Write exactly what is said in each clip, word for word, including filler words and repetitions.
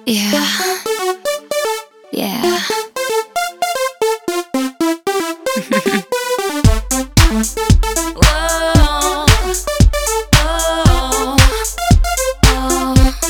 Yeah. Yeah. Whoa. Oh. Oh.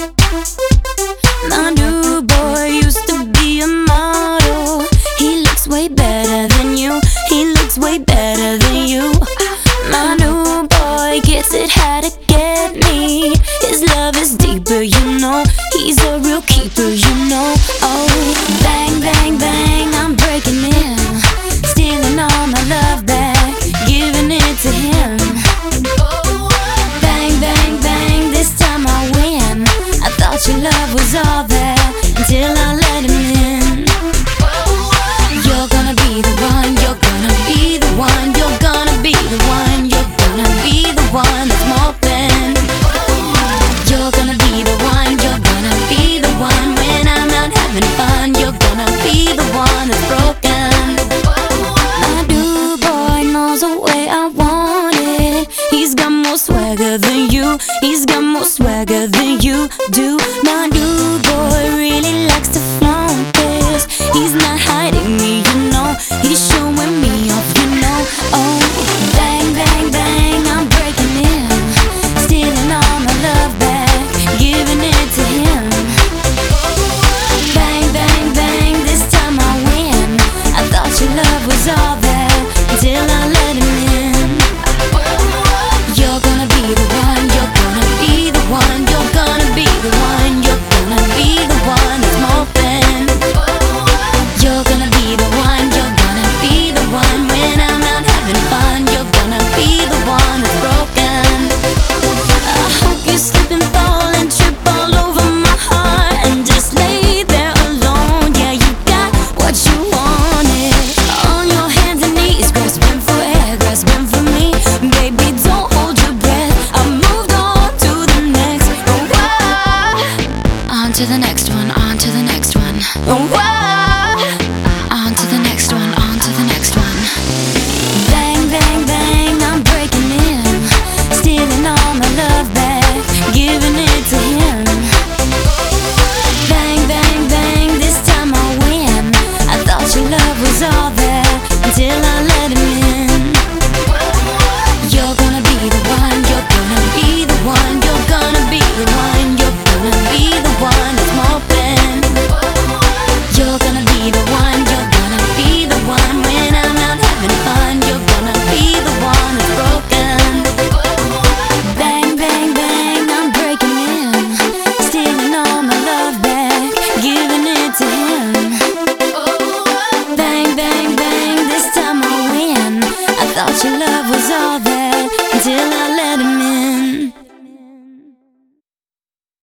My new boy used to be a model. He looks way better than you. He looks way better than you. My new boy gets it how to get me. His love is deeper, you know. He's a real keeper, you know. Oh, bang, bang, bang, I'm breaking in, stealing all my love back, giving it to him. Bang, bang, bang, this time I win. I thought your love was all there until I let him in. You're gonna be the one, you're gonna be the one, you're gonna be the one, you're gonna be the one that's moping. You're gonna be the one, you're gonna be the one when I'm not having fun. You're gonna be the one that's broken. My new boy knows the way I want it. He's got more swagger than you. He's got more swagger than you do. My new boy really likes to flaunt this. He's not hiding me, you know. He's showing me off, you know. Oh, bang, bang, bang, I'm breaking in, stealing all my love back, giving it to him. Bang, bang, bang, this time I win. I thought your love was all there until I let him in. You're gonna be the one, you're gonna be the one, you're gonna be the one, you're gonna be the one that's moping. You're gonna be the one, you're gonna be the one when I'm not having fun. You're gonna be the one that's broken. I hope you slip and fall and trip all over my heart and just lay there alone. Yeah, you got what you wanted. On your hands and knees, grasping for air, grasping for me. Baby, don't hold your breath. I moved on to the next. Oh, wow. On to the next one, on to the next one. Oh, wow.